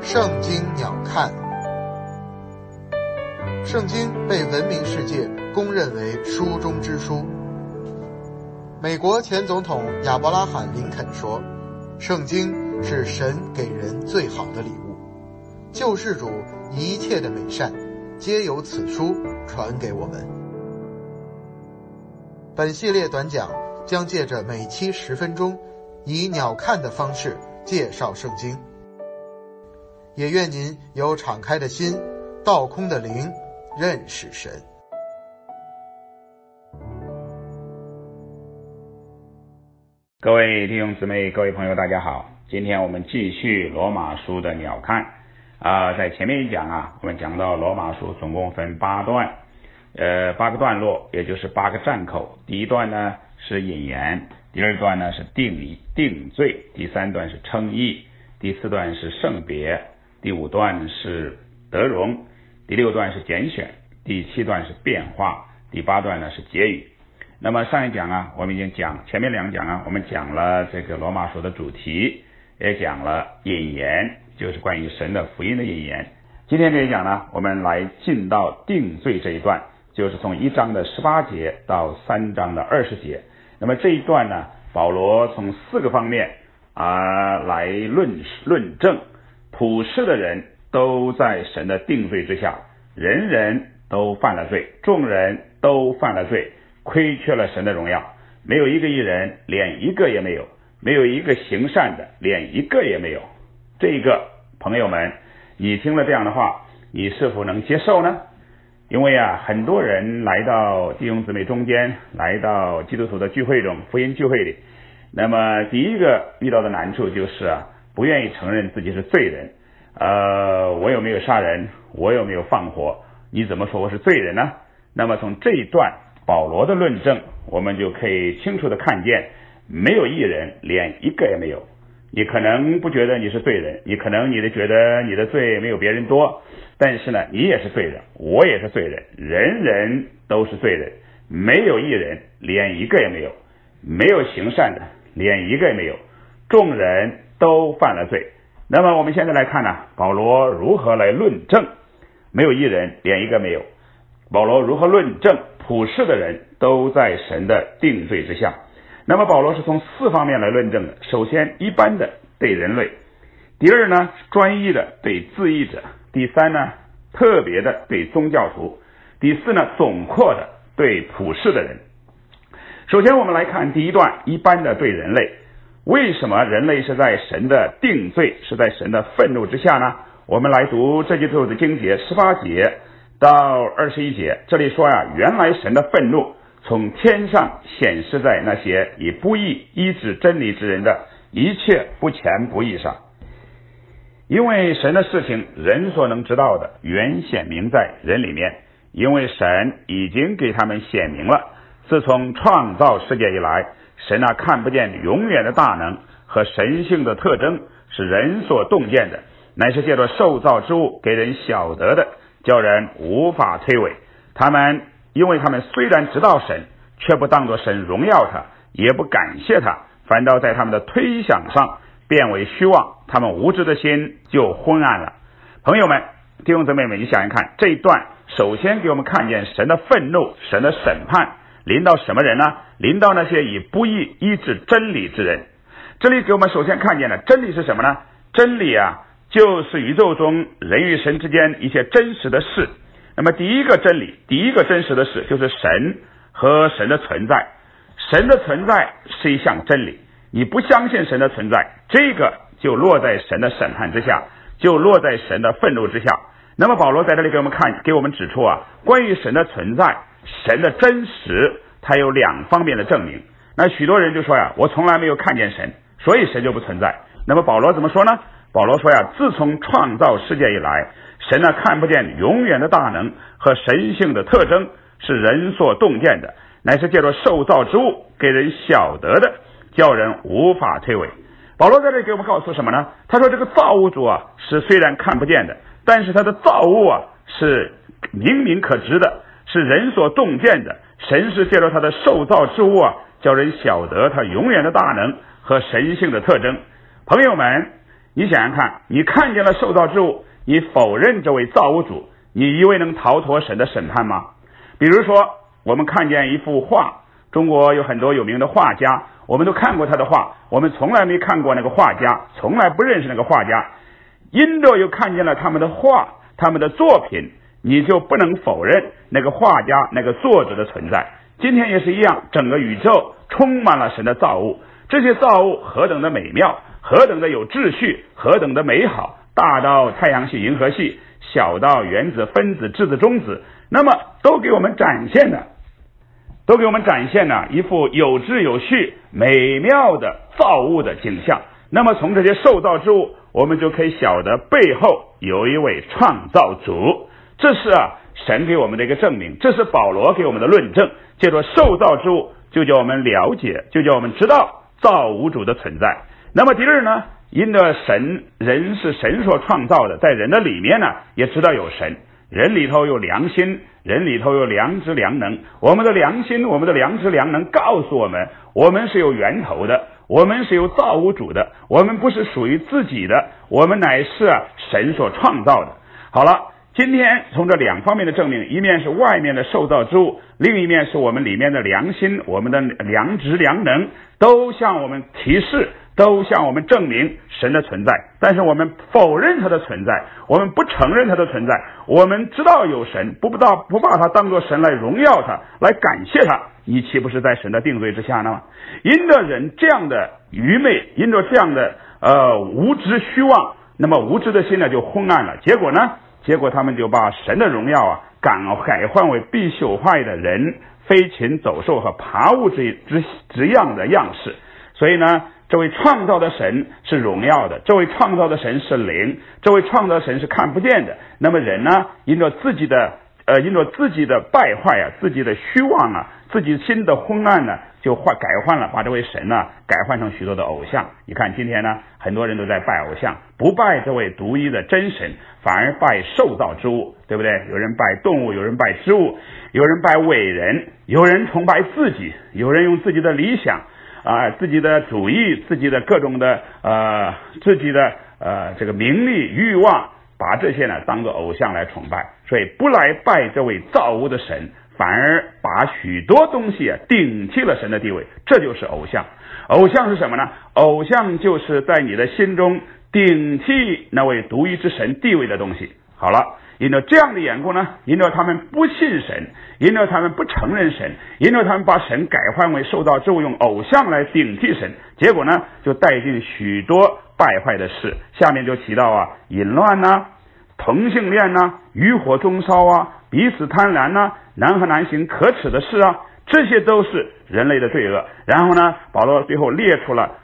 圣经鸟瞰。圣经被文明世界公认为书中之书。美国前总统亚伯拉罕·林肯说，圣经是神给人最好的礼物，救世主一切的美善皆由此书传给我们。本系列短讲将借着每期10分钟，以鸟瞰的方式介绍圣经。也愿您有敞开的心，倒空的灵，认识神。 各位弟兄姊妹，各位朋友，大家好。今天我们继续罗马书的鸟瞰。在前面一讲我们讲到罗马书总共分8段，8个段落，也就是8个站口。第一段呢是引言，第二段呢是定罪，第三段是称义，第四段是圣别，第5段是得荣，第6段是拣选，第7段是变化，第8段呢是结语。那么上一讲我们已经前面2讲我们讲了这个罗马书的主题，也讲了引言，就是关于神的福音的引言。今天这一讲呢，我们来进到定罪这一段，就是从1章的18节到3章的20节。那么这一段呢，保罗从4个方面来论证普世的人都在神的定罪之下，人人都犯了罪，众人都犯了罪，亏缺了神的荣耀，没有一个义人，连一个也没有，没有一个行善的，连一个也没有。这个朋友们，你听了这样的话，你是否能接受呢？因为很多人来到弟兄姊妹中间，来到基督徒的聚会中，福音聚会里，那么第一个遇到的难处就是不愿意承认自己是罪人。我有没有杀人？我有没有放火？你怎么说我是罪人呢？那么从这一段保罗的论证，我们就可以清楚的看见，没有一人，连一个也没有。你可能不觉得你是罪人，你可能觉得你的罪没有别人多，但是呢，你也是罪人，我也是罪人，人人都是罪人，没有一人，连一个也没有，没有行善的，连一个也没有，众人都犯了罪。那么我们现在来看保罗如何来论证没有一人，连一个没有。保罗如何论证普世的人都在神的定罪之下。那么保罗是从4方面来论证的。首先，一般的对人类；第二呢，专一的对自义者；第3呢，特别的对宗教徒；第4呢，总括的对普世的人。首先我们来看第一段，一般的对人类。为什么人类是在神的定罪，是在神的愤怒之下呢？我们来读这节的经节18节到21节。这里说原来神的愤怒从天上显示在那些以不义医治真理之人的一切不虔不义上。因为神的事情人所能知道的原显明在人里面，因为神已经给他们显明了。自从创造世界以来，神看不见永远的大能和神性的特征是人所洞见的，乃是借着受造之物给人晓得的，叫人无法推诿。因为他们虽然知道神，却不当作神荣耀他，也不感谢他，反倒在他们的推想上变为虚妄，他们无知的心就昏暗了。朋友们，弟兄姊妹们，你想一看，这一段首先给我们看见神的愤怒，神的审判临到什么人呢？临到那些以不义医治真理之人。这里给我们首先看见了真理是什么呢？真理就是宇宙中人与神之间一些真实的事。那么第一个真理，第一个真实的事就是神和神的存在。神的存在是一项真理，你不相信神的存在，这个就落在神的审判之下，就落在神的愤怒之下。那么保罗在这里给我们指出关于神的存在，神的真实，它有2方面的证明。那许多人就说我从来没有看见神，所以神就不存在。那么保罗怎么说呢？保罗说自从创造世界以来，神看不见永远的大能和神性的特征是人所洞见的，乃是借着受造之物给人晓得的，叫人无法推诿。保罗在这里给我们告诉什么呢？他说这个造物主是虽然看不见的，但是他的造物是明明可知的，是人所洞见的。神是借着他的受造之物叫人晓得他永远的大能和神性的特征。朋友们， 你想想看，你看见了受造之物，你否认这位造物主，你以为能逃脱神的审判吗？比如说我们看见一幅画，中国有很多有名的画家，我们都看过他的画，我们从来没看过那个画家，从来不认识那个画家，因着又看见了他们的画，他们的作品，你就不能否认那个画家那个作者的存在。今天也是一样，整个宇宙充满了神的造物，这些造物何等的美妙，何等的有秩序，何等的美好，大到太阳系银河系，小到原子分子质子中子，那么都给我们展现了一幅有秩有序美妙的造物的景象。那么从这些受造之物，我们就可以晓得背后有一位创造主，这是神给我们的一个证明，这是保罗给我们的论证。借着受造之物，就叫我们了解，就叫我们知道造物主的存在。那么第二呢，因着人是神所创造的，在人的里面呢，也知道有神，人里头有良心，人里头有良知良能，我们的良心，我们的良知良能告诉我们，我们是有源头的，我们是有造物主的，我们不是属于自己的，我们乃是神所创造的。好了，今天从这两方面的证明，一面是外面的受造之物，另一面是我们里面的良心，我们的良知良能，都向我们提示，都向我们证明神的存在。但是我们否认他的存在，我们不承认他的存在，我们知道有神，不把他当作神来荣耀他，来感谢他，你岂不是在神的定罪之下呢？因着人这样的愚昧，因着这样的无知虚妄，那么无知的心呢就昏暗了。结果他们就把神的荣耀改换为必朽坏的人、飞禽走兽和爬物之样的样式。所以呢，这位创造的神是荣耀的，这位创造的神是灵，这位创造的神是看不见的。那么人呢，因着自己的败坏自己的虚妄自己心的昏暗呢，就改换了，把这位神改换成许多的偶像。你看今天呢，很多人都在拜偶像，不拜这位独一的真神，反而拜受造之物，对不对？有人拜动物，有人拜植物，有人拜伟人，有人崇拜自己，有人用自己的理想自己的主义，自己的各种的自己的这个名利欲望，把这些呢当作偶像来崇拜。所以不来拜这位造物的神，反而把许多东西顶替了神的地位，这就是偶像。偶像是什么呢？偶像就是在你的心中顶替那位独一之神地位的东西。好了，因着这样的缘故呢，因着他们不信神，因着他们不承认神，因着他们把神改换为受造之物，用偶像来顶替神，结果呢就带进许多败坏的事。下面就提到淫乱同性恋渔火中烧彼此贪婪男和男行可耻的事这些都是人类的罪恶。然后呢，保罗最后列出了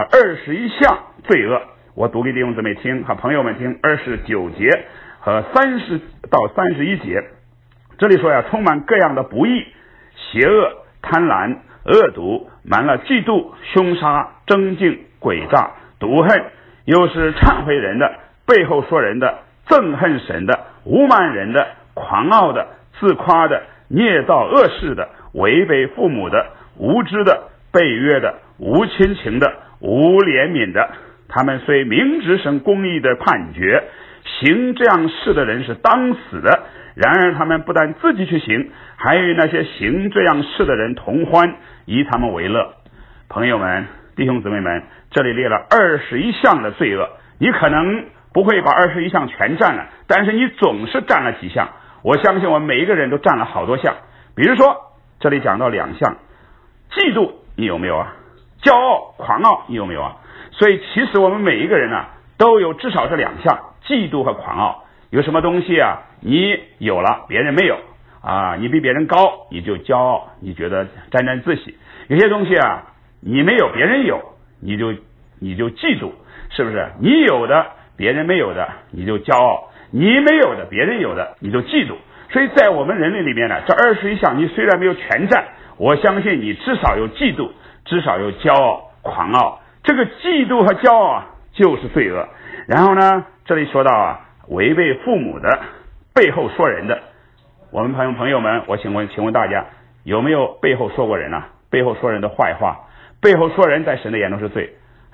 21项罪恶，我读给弟兄姊妹听和朋友们听，29节和30到31节。这里说充满各样的不义、邪恶、贪婪、恶毒，满了嫉妒、凶杀、争竞、诡诈、毒恨，又是忏悔人的，背后说人的，憎恨神的，侮慢人的，狂傲的，自夸的，捏造恶事的，违背父母的，无知的，背约的，无亲情的，无怜悯的。他们虽明知神公义的判决，行这样事的人是当死的，然而他们不但自己去行，还与那些行这样事的人同欢，以他们为乐。朋友们，弟兄姊妹们，这里列了21项的罪恶，你可能不会把21项全占了，但是你总是占了几项。我相信我们每一个人都占了好多项。比如说这里讲到2项，嫉妒你有没有骄傲狂傲你有没有所以其实我们每一个人都有至少这2项，嫉妒和狂傲。有什么东西你有了别人没有你比别人高你就骄傲，你觉得沾沾自喜。有些东西你没有别人有，你就嫉妒，是不是？你有的别人没有的你就骄傲，你没有的别人有的你就嫉妒。所以在我们人类里面这21项你虽然没有全占，我相信你至少有嫉妒，至少有骄傲狂傲。这个嫉妒和骄傲就是罪恶。然后呢，这里说到违背父母的，背后说人的。我们朋友们，我请问大家有没有背后说过人背后说人的坏话？背后说人在神的眼中是罪。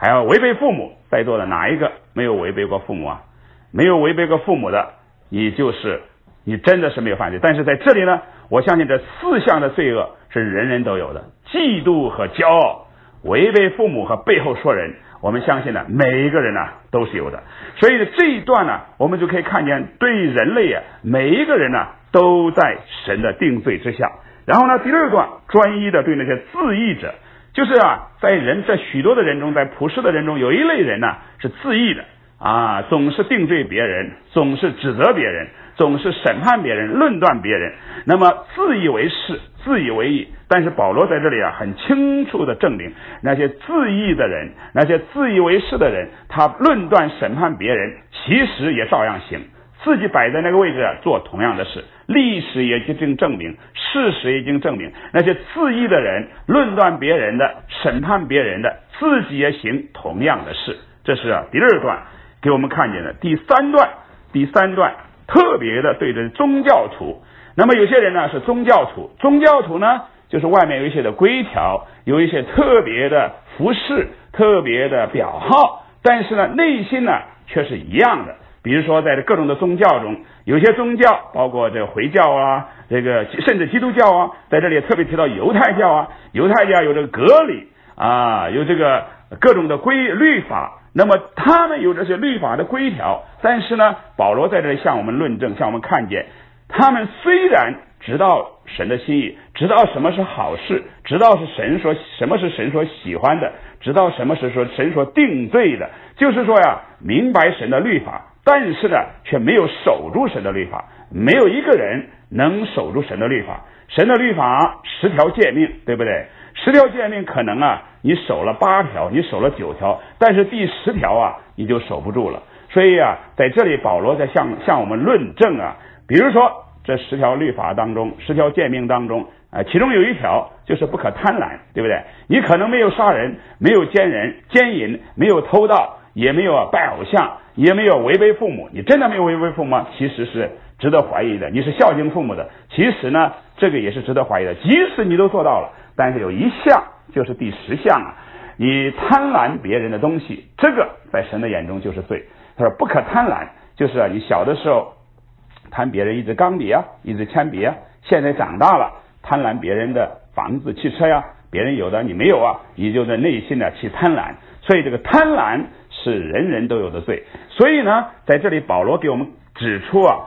还要违背父母。在座的哪一个没有违背过父母啊？没有违背过父母的，你真的是没有犯罪。但是在这里呢，我相信这4项的罪恶是人人都有的：嫉妒和骄傲，违背父母和背后说人。我们相信呢，每一个人呢都是有的。所以这一段呢，我们就可以看见，对人类啊，每一个人呢都在神的定罪之下。然后呢，第2段专一的对那些自义者，就是啊，在许多的人中，在普世的人中，有一类人呢是自义的啊，总是定罪别人，总是指责别人，总是审判别人，论断别人，那么自以为是，自以为义。但是保罗在这里啊，很清楚的证明，那些自义的人，那些自以为是的人，他论断审判别人，其实也照样行，自己摆在那个位置做同样的事。历史也已经证明，事实已经证明，那些自义的人，论断别人的，审判别人的，自己也行同样的事。这是第2段给我们看见的。第三段特别的对着宗教徒。那么有些人呢是宗教徒呢就是外面有一些的规条，有一些特别的服饰，特别的表号，但是呢内心呢却是一样的。比如说在各种的宗教中，有些宗教包括这个回教啊，这个甚至基督教啊，在这里也特别提到犹太教啊，犹太教有这个割礼啊，有这个各种的律法。那么他们有这些律法的规条，但是呢保罗在这里向我们论证，向我们看见，他们虽然知道神的心意，知道什么是好事，知道是什么是神所喜欢的，知道什么是神所定罪的，就是说呀，明白神的律法，但是呢却没有守住神的律法。没有一个人能守住神的律法。神的律法10条诫命，对不对？10条诫命可能啊你守了8条，你守了9条，但是第10条啊你就守不住了。所以啊在这里保罗在向我们论证啊，比如说这10条律法当中，10条诫命当中其中有一条就是不可贪婪，对不对？你可能没有杀人，没有奸淫，没有偷盗，也没有拜偶像，也没有违背父母。你真的没有违背父母吗？其实是值得怀疑的。你是孝敬父母的，其实呢这个也是值得怀疑的。即使你都做到了，但是有一项就是第10项啊，你贪婪别人的东西，这个在神的眼中就是罪。他说不可贪婪，就是啊你小的时候贪别人一支钢笔啊，一支铅笔啊，现在长大了贪婪别人的房子汽车呀，别人有的你没有啊，你就在内心呢去贪婪。所以这个贪婪是人人都有的罪。所以呢在这里保罗给我们指出啊，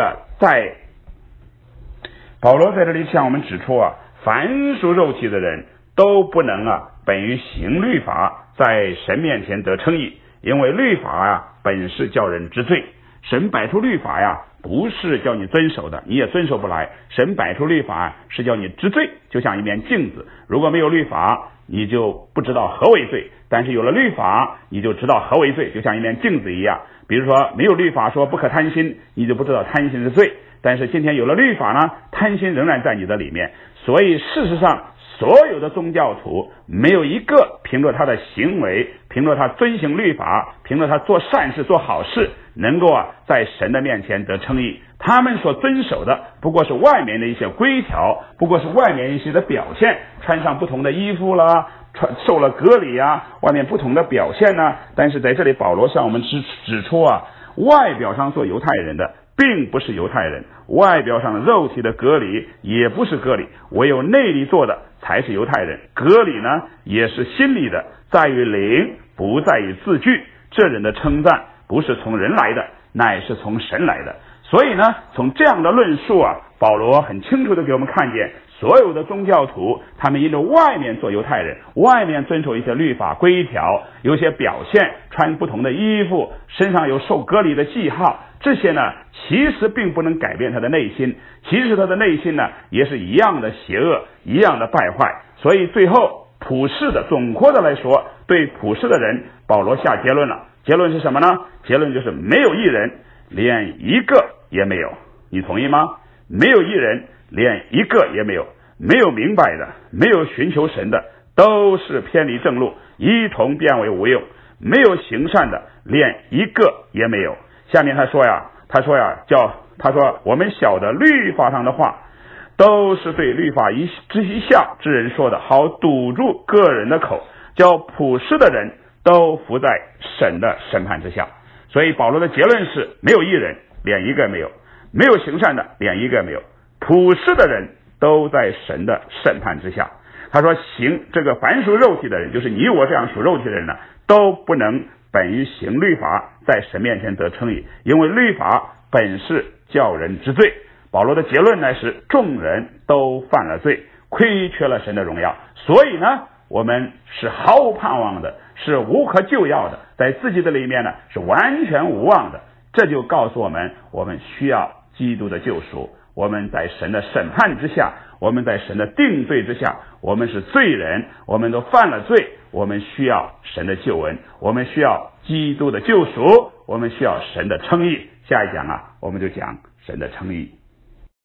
保罗在这里向我们指出啊，凡属肉体的人都不能啊本于行律法在神面前得称义，因为律法啊本是叫人知罪。神摆出律法呀不是叫你遵守的，你也遵守不来。神摆出律法是叫你知罪，就像一面镜子，如果没有律法你就不知道何为罪，但是有了律法你就知道何为罪，就像一面镜子一样。比如说没有律法说不可贪心，你就不知道贪心是罪，但是今天有了律法呢，贪心仍然在你的里面。所以事实上所有的宗教徒没有一个凭着他的行为，凭着他遵行律法，凭着他做善事做好事能够啊在神的面前得称义。他们所遵守的不过是外面的一些规条，不过是外面一些的表现，穿上不同的衣服啦，受了割礼啊，外面不同的表现呢。但是在这里保罗向我们指出啊，外表上做犹太人的并不是犹太人，外表上肉体的割礼也不是割礼，唯有内里做的才是犹太人。割礼呢也是心里的，在于灵，不在于字句。这人的称赞不是从人来的，乃是从神来的。所以呢从这样的论述啊，保罗很清楚的给我们看见，所有的宗教徒他们因着外面做犹太人，外面遵守一些律法规条，有些表现，穿不同的衣服，身上有受割礼的记号，这些呢其实并不能改变他的内心，其实他的内心呢也是一样的邪恶，一样的败坏。所以最后普世的总括的来说，对普世的人保罗下结论了。结论是什么呢？结论就是没有一人，连一个也没有。你同意吗？没有一人，连一个也没有。没有明白的，没有寻求神的，都是偏离正路，一同变为无用。没有行善的，连一个也没有。下面他说我们晓得律法上的话都是对律法一项之人说的，好堵住个人的口，叫普世的人都伏在神的审判之下。所以保罗的结论是，没有义人，连一个没有，没有行善的，连一个没有，普世的人都在神的审判之下。他说行这个凡属肉体的人，就是你我这样属肉体的人呢，都不能本于行律法在神面前得称义，因为律法本是叫人知罪。保罗的结论呢是，众人都犯了罪，亏缺了神的荣耀，所以呢我们是毫无盼望的，是无可救药的，在自己的里面呢是完全无望的。这就告诉我们，我们需要基督的救赎，我们在神的审判之下，我们在神的定罪之下，我们是罪人，我们都犯了罪，我们需要神的救恩，我们需要基督的救赎，我们需要神的称义。下一讲我们就讲神的称义。